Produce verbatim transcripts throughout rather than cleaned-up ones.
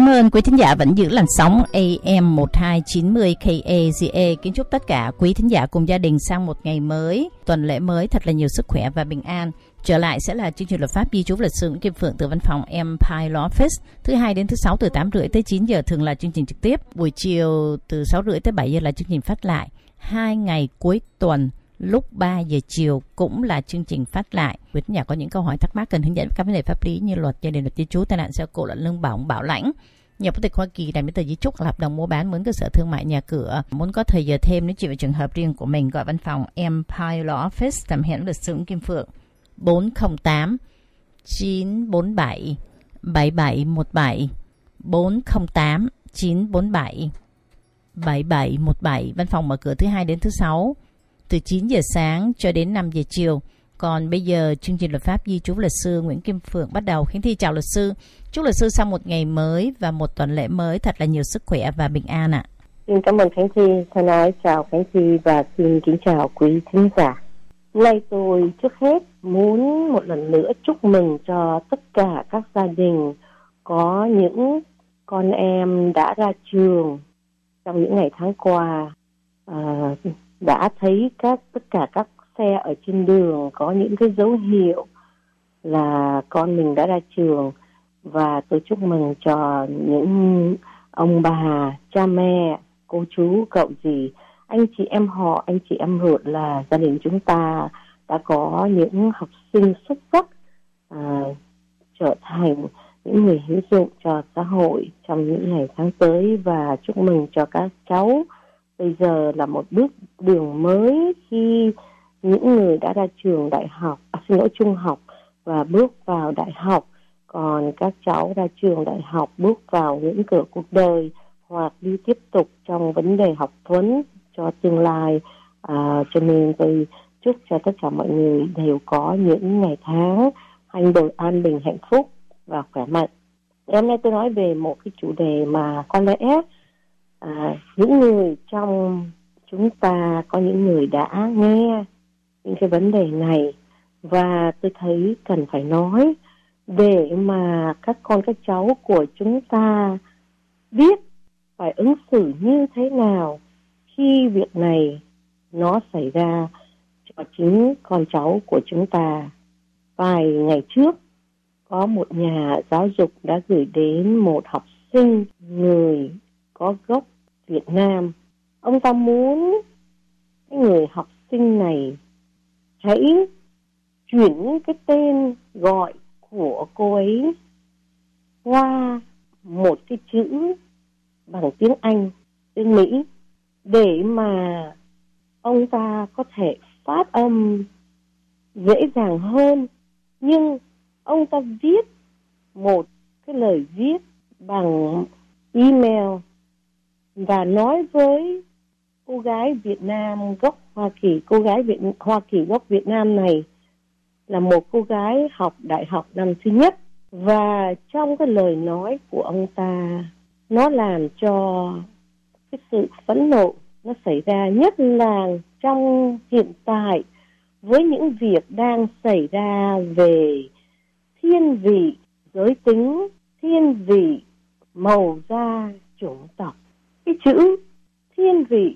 Cảm ơn quý thính giả vẫn giữ làn sóng A M một hai chín không K A Z A. Kính chúc tất cả quý thính giả cùng gia đình sang một ngày mới, tuần lễ mới thật là nhiều sức khỏe và bình an. Trở lại sẽ là chương trình luật pháp di trú luật sư Nguyễn Kim Phượng từ văn phòng Empire Law Office. Thứ hai đến thứ sáu từ tám rưỡi tới chín giờ thường là chương trình trực tiếp. Buổi chiều từ sáu rưỡi tới bảy giờ là chương trình phát lại. Hai ngày cuối tuần lúc ba giờ chiều cũng là chương trình phát lại. Quý thính giả có những câu hỏi thắc mắc cần hướng dẫn các vấn đề pháp lý như luật gia đình, luật di trú, tai nạn xe cộ, luật lương bổng, bảo lãnh, nhập quốc tịch Hoa Kỳ, đại miễn tờ di trúc, hợp đồng mua bán, mướn cơ sở thương mại, nhà cửa, muốn có thời giờ thêm nếu chỉ về trường hợp riêng của mình, gọi văn phòng Empire Law Office, tạm hẹn luật sư Kim Phượng bốn không tám chín bốn bảy bảy bảy một bảy bốn không tám chín bốn bảy bảy bảy một bảy. Văn phòng mở cửa thứ hai đến thứ sáu từ chín giờ sáng cho đến năm giờ chiều. Còn bây giờ chương trình luật pháp di trú luật sư Nguyễn Kim Phượng bắt đầu. Khánh Thi chào luật sư. Chúc luật sư sau một ngày mới và một tuần lễ mới thật là nhiều sức khỏe và bình an ạ. Xin cảm ơn Khánh Thi. Thân ái chào Khánh Thi và xin kính chào quý thính giả. Nay tôi trước hết muốn một lần nữa chúc mừng cho tất cả các gia đình có những con em đã ra trường trong những ngày tháng qua, à, đã thấy các tất cả các xe ở trên đường có những cái dấu hiệu là con mình đã ra trường. Và tôi chúc mừng cho những ông bà, cha mẹ, cô chú, cậu dì, anh chị em họ, anh chị em ruột là gia đình chúng ta đã có những học sinh xuất sắc, à, trở thành những người hữu dụng cho xã hội trong những ngày tháng tới. Và chúc mừng cho các cháu. Bây giờ là một bước đường mới khi những người đã ra trường đại học, à, xin lỗi trung học và bước vào đại học. Còn các cháu ra trường đại học bước vào những cửa cuộc đời hoặc đi tiếp tục trong vấn đề học vấn cho tương lai. À, cho nên tôi chúc cho tất cả mọi người đều có những ngày tháng hành đổi an bình, hạnh phúc và khỏe mạnh. Hôm nay tôi nói về một cái chủ đề mà có lẽ à, những người trong chúng ta có những người đã nghe những cái vấn đề này và tôi thấy cần phải nói để mà các con các cháu của chúng ta biết phải ứng xử như thế nào khi việc này nó xảy ra cho chính con cháu của chúng ta. Vài ngày trước có một nhà giáo dục đã gửi đến một học sinh người có gốc Việt Nam. Ông ta muốn cái người học sinh này hãy chuyển cái tên gọi của cô ấy qua một cái chữ bằng tiếng Anh, tiếng Mỹ để mà ông ta có thể phát âm dễ dàng hơn. Nhưng ông ta viết một cái lời viết bằng email và nói với cô gái Việt Nam gốc Hoa Kỳ. Cô gái Việt, Hoa Kỳ gốc Việt Nam này là một cô gái học đại học năm thứ nhất. Và trong cái lời nói của ông ta, nó làm cho cái sự phẫn nộ nó xảy ra, nhất là trong hiện tại với những việc đang xảy ra về thiên vị giới tính, thiên vị màu da, chủng tộc. Cái chữ thiên vị,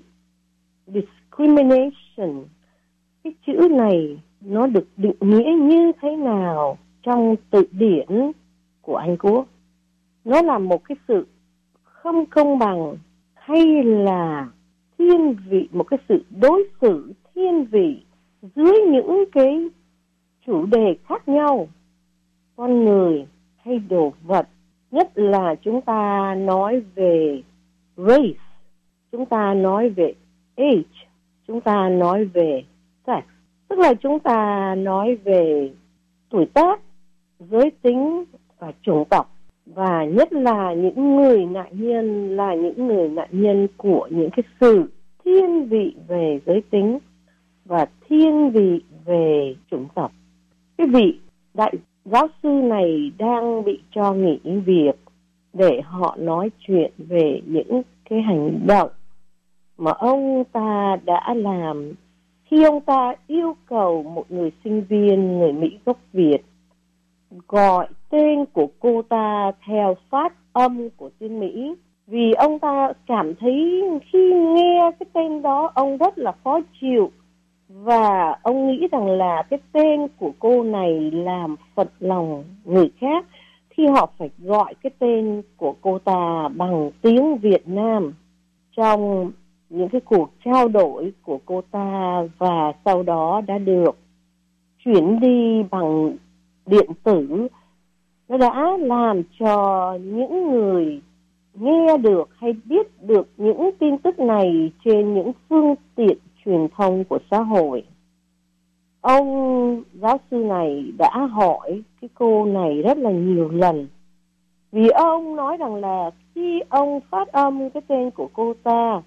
discrimination, cái chữ này nó được định nghĩa như thế nào trong từ điển của Anh Quốc? Nó là một cái sự không công bằng hay là thiên vị, một cái sự đối xử thiên vị dưới những cái chủ đề khác nhau, con người hay đồ vật. Nhất là chúng ta nói về race, chúng ta nói về age, chúng ta nói về sex, tức là chúng ta nói về tuổi tác, giới tính và chủng tộc. Và nhất là những người nạn nhân là những người nạn nhân của những cái sự thiên vị về giới tính và thiên vị về chủng tộc. Cái vị đại giáo sư này đang bị cho nghỉ việc để họ nói chuyện về những cái hành động mà ông ta đã làm khi ông ta yêu cầu một người sinh viên người Mỹ gốc Việt gọi tên của cô ta theo phát âm của tiếng Mỹ. Vì ông ta cảm thấy khi nghe cái tên đó ông rất là khó chịu, và ông nghĩ rằng là cái tên của cô này làm phật lòng người khác khi họ phải gọi cái tên của cô ta bằng tiếng Việt Nam trong những cái cuộc trao đổi của cô ta, và sau đó đã được chuyển đi bằng điện tử. Nó đã làm cho những người nghe được hay biết được những tin tức này trên những phương tiện truyền thông của xã hội. Ông giáo sư này đã hỏi cái cô này rất là nhiều lần, vì ông nói rằng là khi ông phát âm cái tên của cô ta,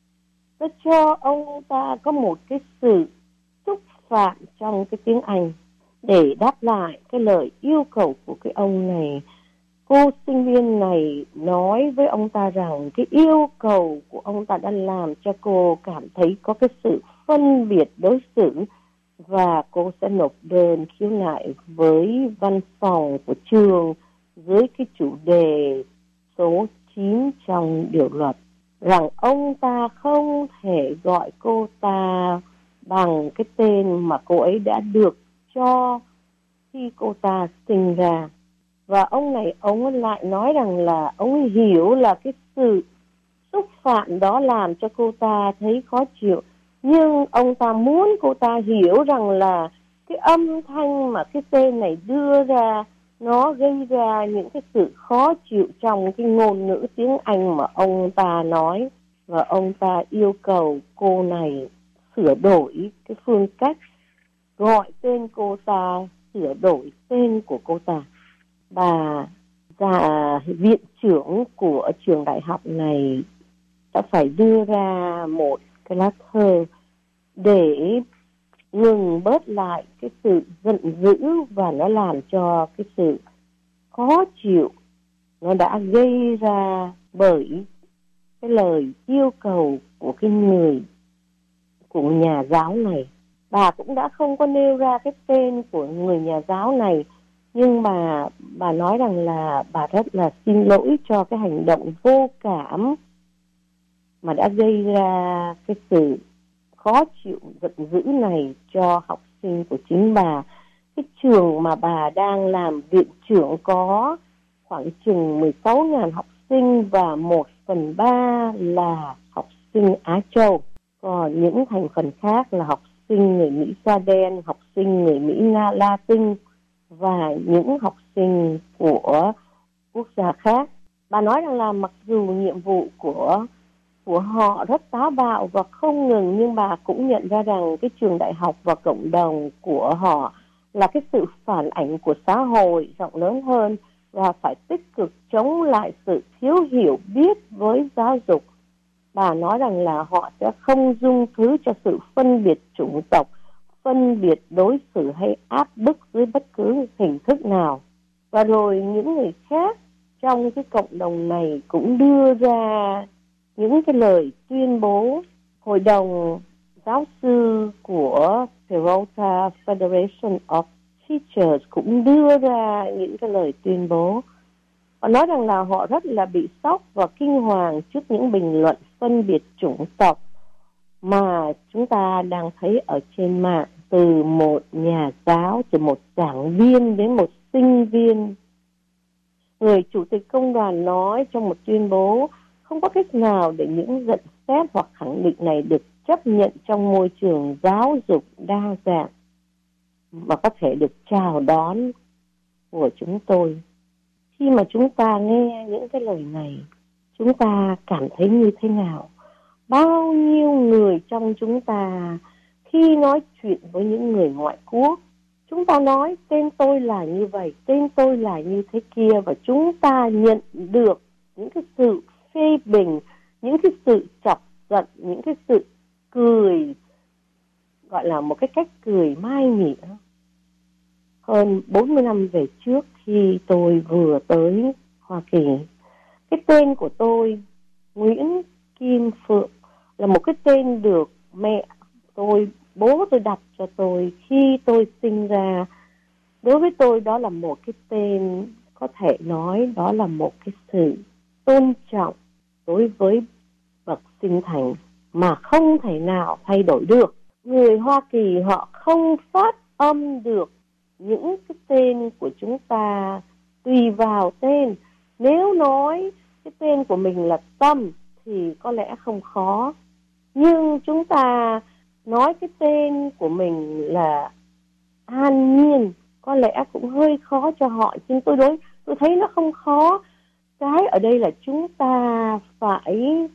nó cho ông ta có một cái sự xúc phạm trong cái tiếng Anh để đáp lại cái lời yêu cầu của cái ông này. Cô sinh viên này nói với ông ta rằng cái yêu cầu của ông ta đã làm cho cô cảm thấy có cái sự phân biệt đối xử, và cô sẽ nộp đơn khiếu nại với văn phòng của trường dưới cái chủ đề số chín trong điều luật, rằng ông ta không thể gọi cô ta bằng cái tên mà cô ấy đã được cho khi cô ta sinh ra. Và ông này, ông lại nói rằng là ông hiểu là cái sự xúc phạm đó làm cho cô ta thấy khó chịu, nhưng ông ta muốn cô ta hiểu rằng là cái âm thanh mà cái tên này đưa ra nó gây ra những cái sự khó chịu trong cái ngôn ngữ tiếng Anh mà ông ta nói. Và ông ta yêu cầu cô này sửa đổi cái phương cách gọi tên cô ta, sửa đổi tên của cô ta. Bà và viện trưởng của trường đại học này đã phải đưa ra một cái lá thơ để ngừng bớt lại cái sự giận dữ, và nó làm cho cái sự khó chịu nó đã gây ra bởi cái lời yêu cầu của cái người, của nhà giáo này. Bà cũng đã không có nêu ra cái tên của người nhà giáo này, nhưng mà bà nói rằng là bà rất là xin lỗi cho cái hành động vô cảm mà đã gây ra cái sự khó chịu giận dữ này cho học sinh của chính bà. Cái trường mà bà đang làm viện trưởng có khoảng chừng mười sáu nghìn học sinh, và một phần ba là học sinh Á Châu. Còn những thành phần khác là học sinh người Mỹ da đen, học sinh người Mỹ Nga Latin và những học sinh của quốc gia khác. Bà nói rằng là mặc dù nhiệm vụ của của họ rất táo bạo và không ngừng, nhưng bà cũng nhận ra rằng cái trường đại học và cộng đồng của họ là cái sự phản ảnh của xã hội rộng lớn hơn, và phải tích cực chống lại sự thiếu hiểu biết với giáo dục. Bà nói rằng là họ sẽ không dung thứ cho sự phân biệt chủng tộc, phân biệt đối xử hay áp bức dưới bất cứ hình thức nào. Và rồi những người khác trong cái cộng đồng này cũng đưa ra những cái lời tuyên bố. Hội đồng giáo sư của Peralta Federation of Teachers cũng đưa ra những cái lời tuyên bố. Họ nói rằng là họ rất là bị sốc và kinh hoàng trước những bình luận phân biệt chủng tộc mà chúng ta đang thấy ở trên mạng, từ một nhà giáo, từ một giảng viên đến một sinh viên. Người chủ tịch công đoàn nói trong một tuyên bố, không có cách nào để những nhận xét hoặc khẳng định này được chấp nhận trong môi trường giáo dục đa dạng mà có thể được chào đón của chúng tôi. Khi mà chúng ta nghe những cái lời này, chúng ta cảm thấy như thế nào? Bao nhiêu người trong chúng ta khi nói chuyện với những người ngoại quốc, chúng ta nói tên tôi là như vậy, tên tôi là như thế kia, và chúng ta nhận được những cái sự phê bình, những cái sự chọc giận, những cái sự cười, gọi là một cái cách cười mai mỉa. Hơn bốn mươi năm về trước, khi tôi vừa tới Hoa Kỳ, cái tên của tôi, Nguyễn Kim Phượng, là một cái tên được mẹ tôi, bố tôi đặt cho tôi khi tôi sinh ra. Đối với tôi đó là một cái tên có thể nói đó là một cái sự tôn trọng đối với bậc sinh thành mà không thể nào thay đổi được. Người Hoa Kỳ họ không phát âm được những cái tên của chúng ta tùy vào tên. Nếu nói cái tên của mình là Tâm thì có lẽ không khó. Nhưng chúng ta nói cái tên của mình là An Nhiên có lẽ cũng hơi khó cho họ. Nhưng tôi đối tôi thấy nó không khó. Cái ở đây là chúng ta phải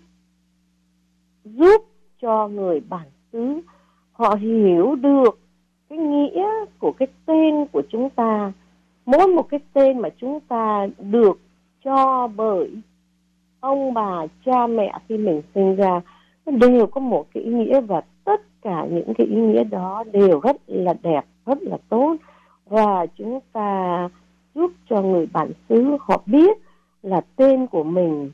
giúp cho người bản xứ họ hiểu được cái nghĩa của cái tên của chúng ta. Mỗi một cái tên mà chúng ta được cho bởi ông bà cha mẹ khi mình sinh ra đều có một cái ý nghĩa, và tất cả những cái ý nghĩa đó đều rất là đẹp, rất là tốt. Và chúng ta giúp cho người bản xứ họ biết là tên của mình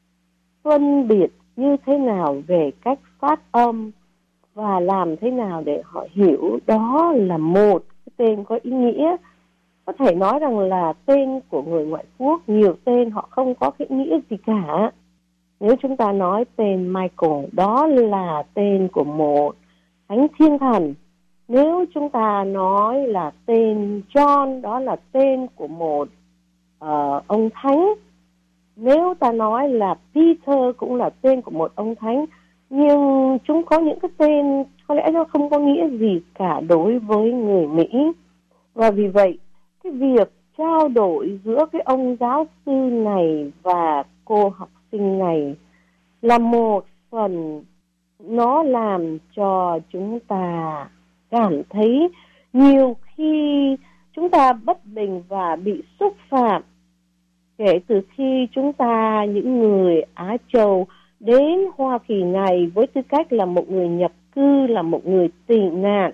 phân biệt như thế nào về cách phát âm và làm thế nào để họ hiểu đó là một cái tên có ý nghĩa. Có thể nói rằng là tên của người ngoại quốc, nhiều tên họ không có cái ý nghĩa gì cả. Nếu chúng ta nói tên Michael, đó là tên của một thánh thiên thần. Nếu chúng ta nói là tên John, đó là tên của một uh, ông thánh. Nếu ta nói là Peter cũng là tên của một ông thánh. Nhưng chúng có những cái tên có lẽ nó không có nghĩa gì cả đối với người Mỹ. Và vì vậy, cái việc trao đổi giữa cái ông giáo sư này và cô học sinh này là một phần nó làm cho chúng ta cảm thấy nhiều khi chúng ta bất bình và bị xúc phạm kể từ khi chúng ta, những người Á Châu, đến Hoa Kỳ này với tư cách là một người nhập cư, là một người tị nạn.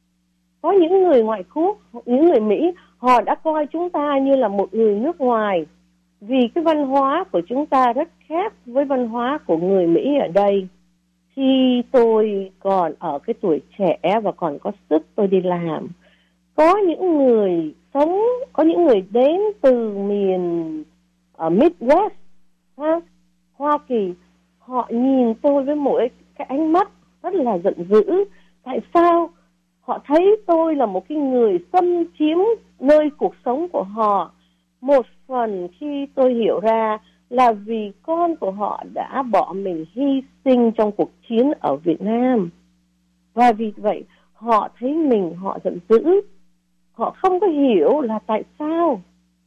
Có những người ngoại quốc, những người Mỹ, họ đã coi chúng ta như là một người nước ngoài, vì cái văn hóa của chúng ta rất khác với văn hóa của người Mỹ ở đây. Khi tôi còn ở cái tuổi trẻ và còn có sức tôi đi làm, có những người sống, có những người đến từ miền ở Midwest, ha, Hoa Kỳ, họ nhìn tôi với một cái ánh mắt rất là giận dữ. Tại sao? Họ thấy tôi là một cái người xâm chiếm nơi cuộc sống của họ. Một phần khi tôi hiểu ra là vì con của họ đã bỏ mình hy sinh trong cuộc chiến ở Việt Nam. Và vì vậy họ thấy mình, họ giận dữ. Họ không có hiểu là tại sao.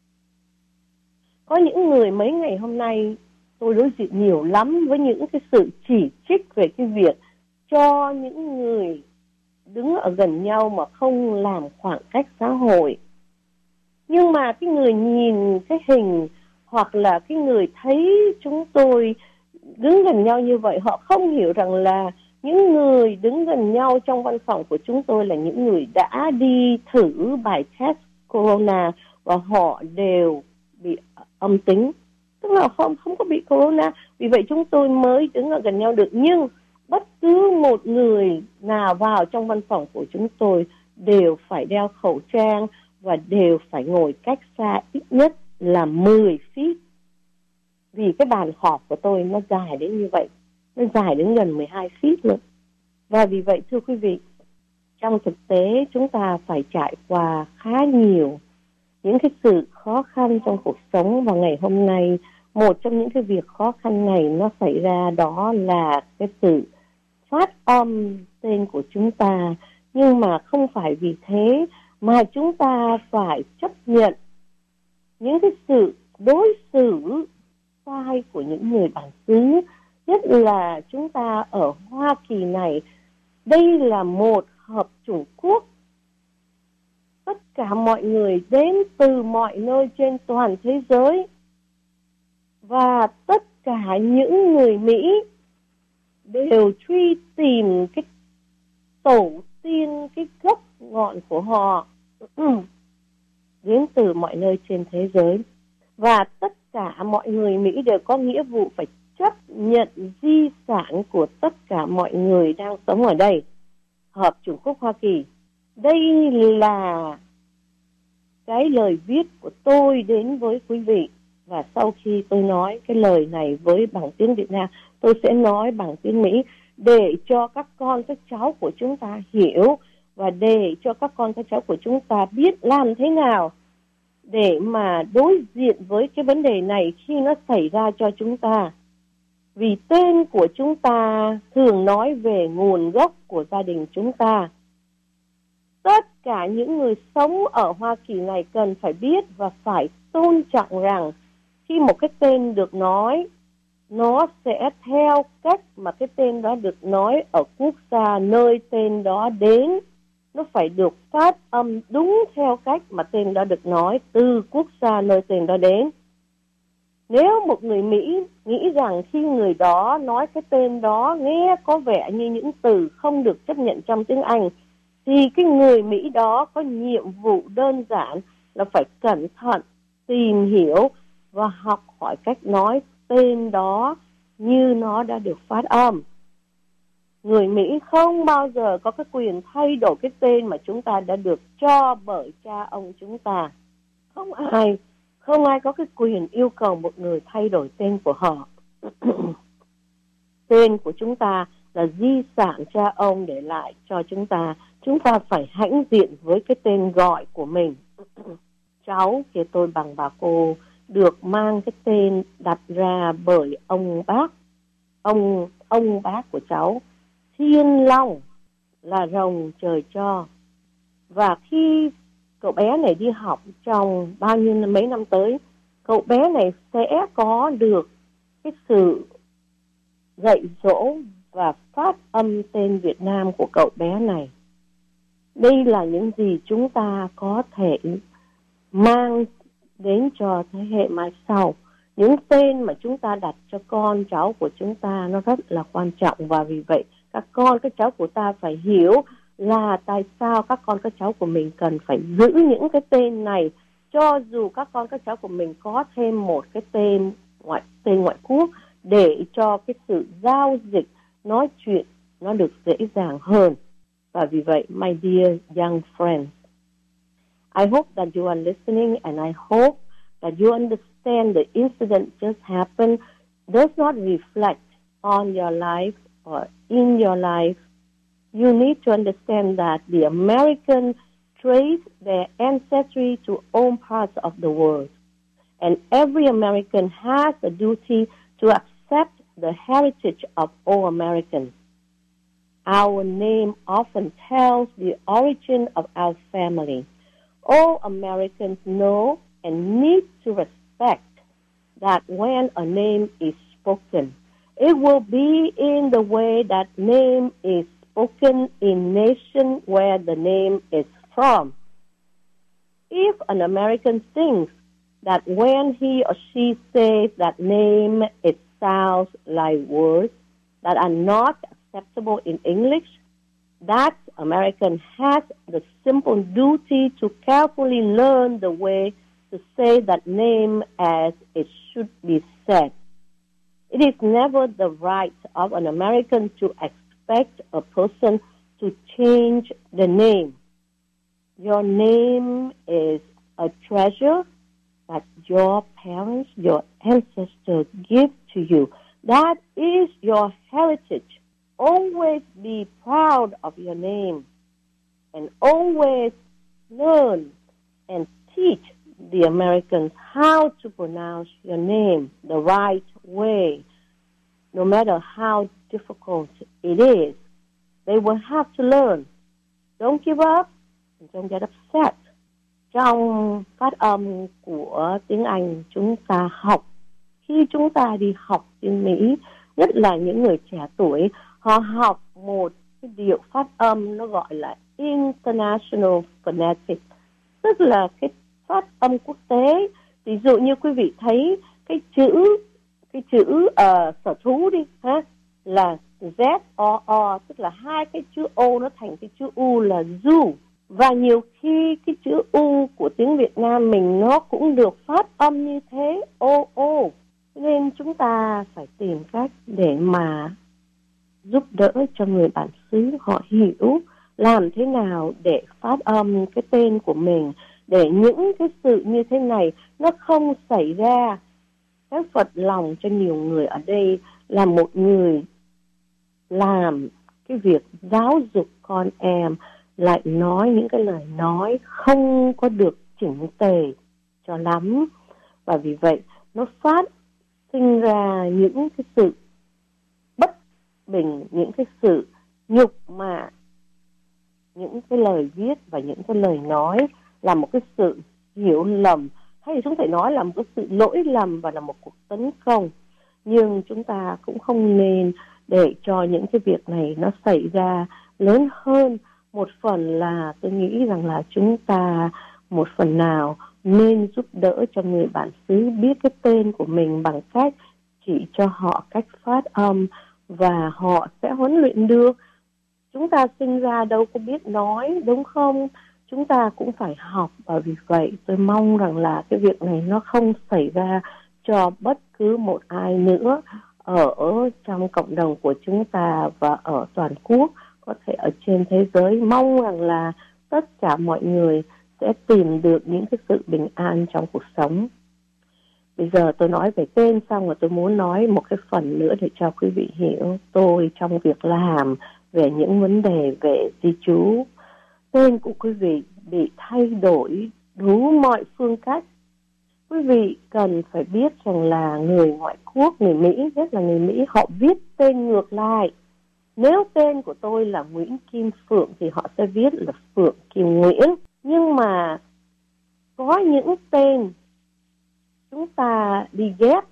Có những người mấy ngày hôm nay tôi đối diện nhiều lắm với những cái sự chỉ trích về cái việc cho những người đứng ở gần nhau mà không làm khoảng cách xã hội. Nhưng mà cái người nhìn cái hình hoặc là cái người thấy chúng tôi đứng gần nhau như vậy, họ không hiểu rằng là những người đứng gần nhau trong văn phòng của chúng tôi là những người đã đi thử bài test corona và họ đều bị âm tính, tức là không không có bị corona. Vì vậy chúng tôi mới đứng ở gần nhau được. Nhưng bất cứ một người nào vào trong văn phòng của chúng tôi đều phải đeo khẩu trang và đều phải ngồi cách xa ít nhất là mười feet. Vì cái bàn họp của tôi nó dài đến như vậy, nó dài đến gần mười hai feet luôn. Và vì vậy thưa quý vị, trong thực tế chúng ta phải trải qua khá nhiều những cái sự khó khăn trong cuộc sống. Và ngày hôm nay, một trong những cái việc khó khăn này nó xảy ra, đó là cái sự phát âm tên của chúng ta. Nhưng mà không phải vì thế mà chúng ta phải chấp nhận những cái sự đối xử sai của những người bản xứ. Nhất là chúng ta ở Hoa Kỳ này, đây là một hợp chủng quốc. Tất cả mọi người đến từ mọi nơi trên toàn thế giới. Và tất cả những người Mỹ đều truy tìm cái tổ tiên, cái gốc ngọn của họ đến từ mọi nơi trên thế giới. Và tất cả mọi người Mỹ đều có nghĩa vụ phải chấp nhận di sản của tất cả mọi người đang sống ở đây. Hợp chủng quốc Hoa Kỳ, đây là cái lời viết của tôi đến với quý vị. Và sau khi tôi nói cái lời này với bằng tiếng Việt Nam, tôi sẽ nói bằng tiếng Mỹ để cho các con, các cháu của chúng ta hiểu, và để cho các con, các cháu của chúng ta biết làm thế nào để mà đối diện với cái vấn đề này khi nó xảy ra cho chúng ta. Vì tên của chúng ta thường nói về nguồn gốc của gia đình chúng ta. Tất cả những người sống ở Hoa Kỳ này cần phải biết và phải tôn trọng rằng khi một cái tên được nói, nó sẽ theo cách mà cái tên đó được nói ở quốc gia nơi tên đó đến. Nó phải được phát âm đúng theo cách mà tên đó được nói từ quốc gia nơi tên đó đến. Nếu một người Mỹ nghĩ rằng khi người đó nói cái tên đó nghe có vẻ như những từ không được chấp nhận trong tiếng Anh, thì cái người Mỹ đó có nhiệm vụ đơn giản là phải cẩn thận, tìm hiểu và học hỏi cách nói tên đó như nó đã được phát âm. Người Mỹ không bao giờ có cái quyền thay đổi cái tên mà chúng ta đã được cho bởi cha ông chúng ta. Không ai, không ai có cái quyền yêu cầu một người thay đổi tên của họ. Tên của chúng ta là di sản cha ông để lại cho chúng ta. Chúng ta phải hãnh diện với cái tên gọi của mình. Cháu kia tôi bằng bà cô được mang cái tên đặt ra bởi ông bác. Ông, ông bác của cháu, Thiên Long, là rồng trời cho. Và khi cậu bé này đi học trong bao nhiêu mấy năm tới, cậu bé này sẽ có được cái sự dạy dỗ và phát âm tên Việt Nam của cậu bé này. Đây là những gì chúng ta có thể mang đến cho thế hệ mai sau. Những tên mà chúng ta đặt cho con cháu của chúng ta nó rất là quan trọng, và vì vậy các con, các cháu của ta phải hiểu là tại sao các con, các cháu của mình cần phải giữ những cái tên này, cho dù các con, các cháu của mình có thêm một cái tên ngoại, tên ngoại quốc, để cho cái sự giao dịch, nói chuyện nó được dễ dàng hơn. Và vì vậy, my dear young friends, I hope that you are listening, and I hope that you understand the incident just happened does not reflect on your life or in your life. You need to understand that the Americans trace their ancestry to all parts of the world. And every American has a duty to accept the heritage of all Americans. Our name often tells the origin of our family. All Americans know and need to respect that when a name is spoken, it will be in the way that name is spoken in nation where the name is from. If an American thinks that when he or she says that name, it sounds like words that are not acceptable in English, that American has the simple duty to carefully learn the way to say that name as it should be said. It is never the right of an American to expect a person to change the name. Your name is a treasure that your parents, your ancestors give to you. That is your heritage. Always be proud of your name, and always learn and teach the Americans how to pronounce your name the right way. No matter how difficult it is, they will have to learn. Don't give up and don't get upset. Trong phát âm của tiếng Anh chúng ta học, khi chúng ta đi học tiếng Mỹ, nhất là những người trẻ tuổi, họ học một cái điệu phát âm nó gọi là International Phonetics, tức là cái phát âm quốc tế. Ví dụ như quý vị thấy cái chữ cái chữ uh, sở thú đi ha, là Z O O, tức là hai cái chữ O nó thành cái chữ U là zoo. Và nhiều khi cái chữ U của tiếng Việt Nam mình nó cũng được phát âm như thế, O O. Nên chúng ta phải tìm cách để mà giúp đỡ cho người bản xứ họ hiểu làm thế nào để phát âm cái tên của mình, để những cái sự như thế này nó không xảy ra. Cái phật lòng cho nhiều người ở đây là một người làm cái việc giáo dục con em lại nói những cái lời nói không có được chỉnh tề cho lắm, và vì vậy nó phát sinh ra những cái sự bất bình, những cái sự nhục mạ, những cái lời viết và những cái lời nói là một cái sự hiểu lầm, hay chúng thể nói là một cái sự lỗi lầm và là một cuộc tấn công. Nhưng chúng ta cũng không nên để cho những cái việc này nó xảy ra lớn hơn. Một phần là tôi nghĩ rằng là chúng ta một phần nào nên giúp đỡ cho người bản xứ biết cái tên của mình bằng cách chỉ cho họ cách phát âm, và họ sẽ huấn luyện được. Chúng ta sinh ra đâu có biết nói, đúng không? Chúng ta cũng phải học, và vì vậy tôi mong rằng là cái việc này nó không xảy ra cho bất cứ một ai nữa ở trong cộng đồng của chúng ta và ở toàn quốc, có thể ở trên thế giới. Mong rằng là tất cả mọi người sẽ tìm được những cái sự bình an trong cuộc sống. Bây giờ tôi nói về tên xong rồi tôi muốn nói một cái phần nữa để cho quý vị hiểu tôi trong việc làm về những vấn đề về di trú. Tên của quý vị bị thay đổi đủ mọi phương cách. Quý vị cần phải biết rằng là người ngoại quốc, người Mỹ, nhất là người Mỹ, họ viết tên ngược lại. Nếu tên của tôi là Nguyễn Kim Phượng thì họ sẽ viết là Phượng Kim Nguyễn. Nhưng mà có những tên chúng ta đi ghép,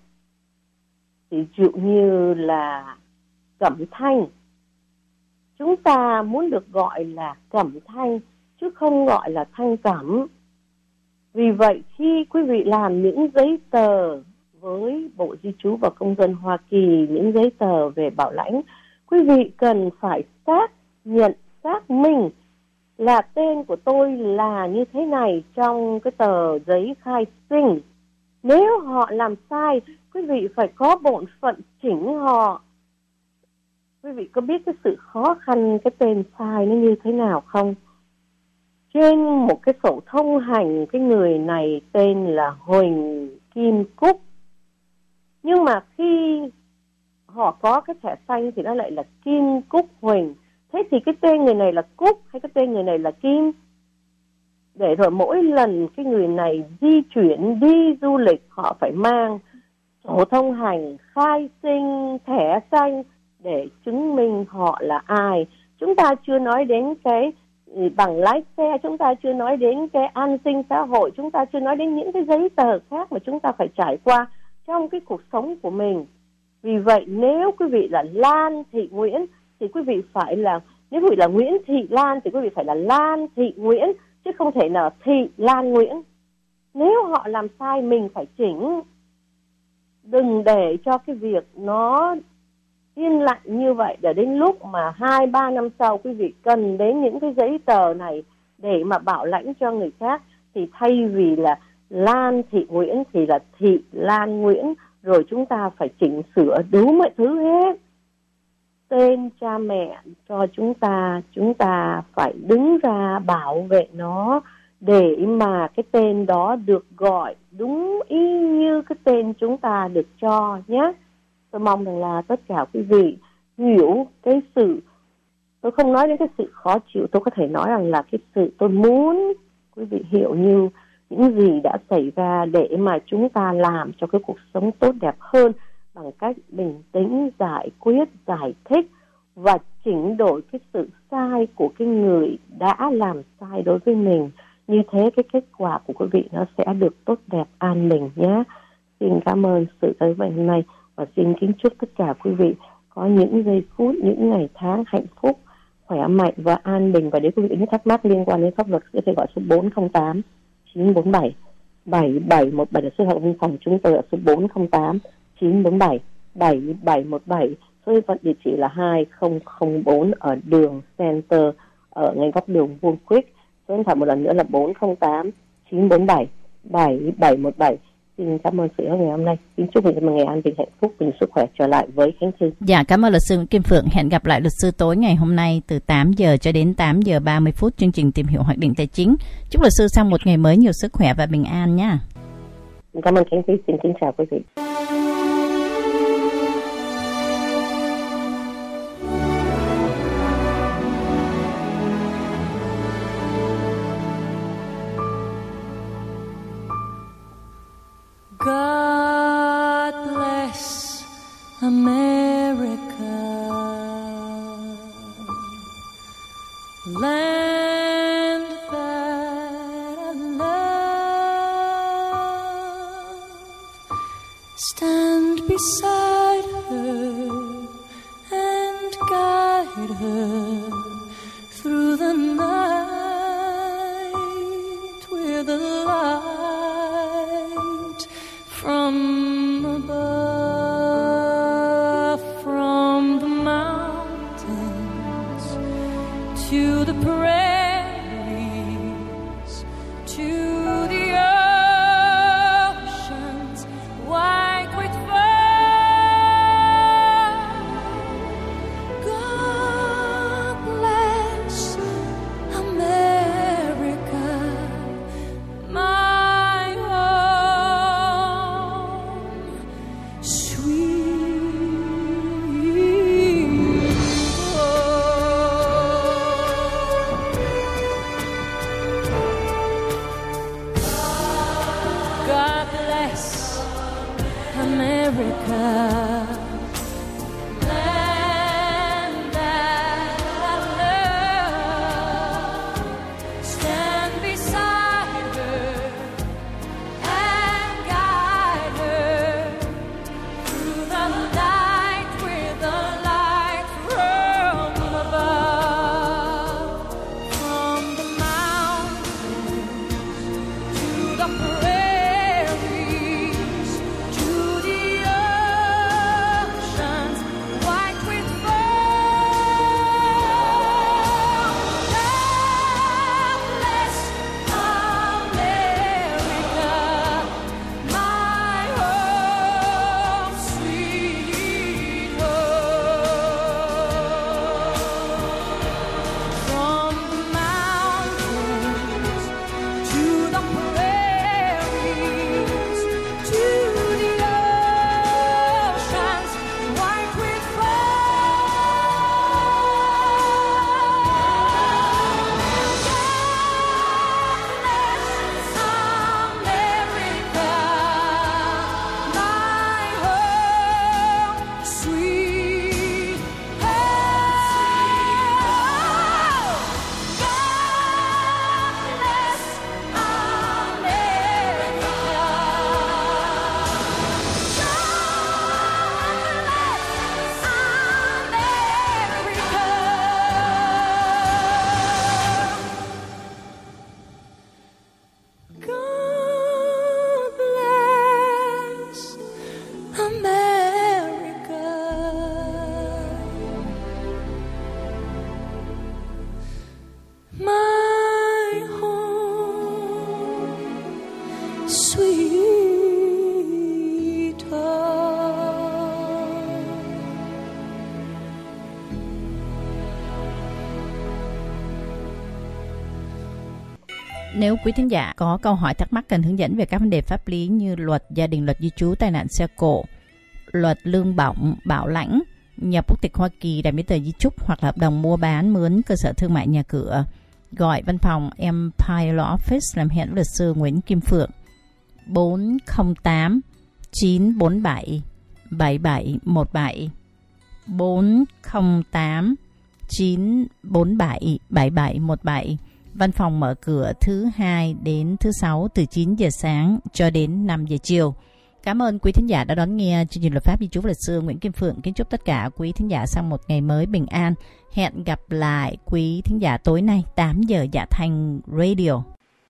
ví dụ như là Cẩm Thanh. Chúng ta muốn được gọi là Cẩm Thanh chứ không gọi là Thanh Cẩm. Vì vậy khi quý vị làm những giấy tờ với Bộ Di trú và Công dân Hoa Kỳ, những giấy tờ về bảo lãnh, quý vị cần phải xác nhận, xác minh là tên của tôi là như thế này trong cái tờ giấy khai sinh. Nếu họ làm sai, quý vị phải có bổn phận chỉnh họ. Quý vị có biết cái sự khó khăn cái tên sai nó như thế nào không? Trên một cái sổ thông hành, cái người này tên là Huỳnh Kim Cúc. Nhưng mà khi họ có cái thẻ xanh thì nó lại là Kim Cúc Huỳnh. Thế thì cái tên người này là Cúc hay cái tên người này là Kim? Để rồi mỗi lần cái người này di chuyển đi du lịch, họ phải mang sổ thông hành, khai sinh, thẻ xanh để chứng minh họ là ai. Chúng ta chưa nói đến cái bằng lái xe, chúng ta chưa nói đến cái an sinh xã hội, chúng ta chưa nói đến những cái giấy tờ khác mà chúng ta phải trải qua trong cái cuộc sống của mình. Vì vậy nếu quý vị là Lan Thị Nguyễn thì quý vị phải là, nếu quý vị là Nguyễn Thị Lan thì quý vị phải là Lan Thị Nguyễn, chứ không thể là Thị Lan Nguyễn. Nếu họ làm sai mình phải chỉnh. Đừng để cho cái việc nó yên lặng như vậy, để đến lúc mà hai ba năm sau quý vị cần đến những cái giấy tờ này để mà bảo lãnh cho người khác, thì thay vì là Lan Thị Nguyễn thì là Thị Lan Nguyễn, rồi chúng ta phải chỉnh sửa đủ mọi thứ hết. Tên cha mẹ cho chúng ta, chúng ta phải đứng ra bảo vệ nó để mà cái tên đó được gọi đúng y như cái tên chúng ta được cho nhé. Tôi mong rằng là tất cả quý vị hiểu cái sự, tôi không nói đến cái sự khó chịu, tôi có thể nói rằng là cái sự tôi muốn quý vị hiểu như những gì đã xảy ra để mà chúng ta làm cho cái cuộc sống tốt đẹp hơn bằng cách bình tĩnh, giải quyết, giải thích và chỉnh đổi cái sự sai của cái người đã làm sai đối với mình. Như thế cái kết quả của quý vị nó sẽ được tốt đẹp, an bình nhé. Xin cảm ơn sự tới ngày hôm nay và xin kính chúc tất cả quý vị có những giây phút, những ngày tháng hạnh phúc, khỏe mạnh và an bình. Và nếu quý vị có thắc mắc liên quan đến pháp luật, có thể gọi số bốn không tám chín bốn bảy bảy bảy một bảy là số hotline phòng chúng tôi ở số bốn không tám chín bốn bảy bảy bảy một bảy. Số điện thoại địa chỉ là hai không không bốn ở đường Center ở ngay góc đường Bull Creek. Số điện thoại một lần nữa là bốn không tám chín bốn bảy bảy bảy một bảy. Xin cảm ơn sự ở ngày hôm nay. Kính chúc mình một ngày an bình hạnh phúc, bình sức khỏe trở lại với Khánh Thư. Dạ, cảm ơn luật sư Nguyễn Kim Phượng. Hẹn gặp lại luật sư tối ngày hôm nay từ tám giờ cho đến tám giờ ba mươi phút chương trình Tìm hiểu hoạch định tài chính. Chúc luật sư sau một ngày mới nhiều sức khỏe và bình an nha. Cảm ơn Khánh Thư. Xin kính chào quý vị. God bless America, land that I love. Stand beside her and guide her through the night with a light from above, from the mountains to the prairies, to the oceans white with foam. God bless America, my home, sweet home. God bless America, land that I love. Stand beside her and guide her through the night with the light from above, from the mountains to the prairies, to the oceans white with foam. God bless America, my home, sweet home. From the mountains to the prairies, to the oceans white with God bless America, my home, sweet home. Nếu quý thính giả có câu hỏi thắc mắc cần hướng dẫn về các vấn đề pháp lý như luật gia đình, luật di trú, tai nạn xe cộ, luật lương bổng, bảo lãnh, nhập quốc tịch Hoa Kỳ, đại miễn tờ di chúc hoặc là hợp đồng mua bán mướn cơ sở thương mại nhà cửa, gọi văn phòng Empire Law Office làm hẹn luật sư Nguyễn Kim Phượng bốn không tám chín bốn bảy bảy bảy một bảy bốn không tám chín bốn bảy bảy bảy một bảy. Văn phòng mở cửa thứ hai đến thứ sáu từ chín giờ sáng cho đến năm giờ chiều. Cảm ơn quý thính giả đã đón nghe chương trình luật pháp di trú luật sư Nguyễn Kim Phượng. Kính chúc tất cả quý thính giả sau một ngày mới bình an. Hẹn gặp lại quý thính giả tối nay tám giờ Dạ Thanh Radio.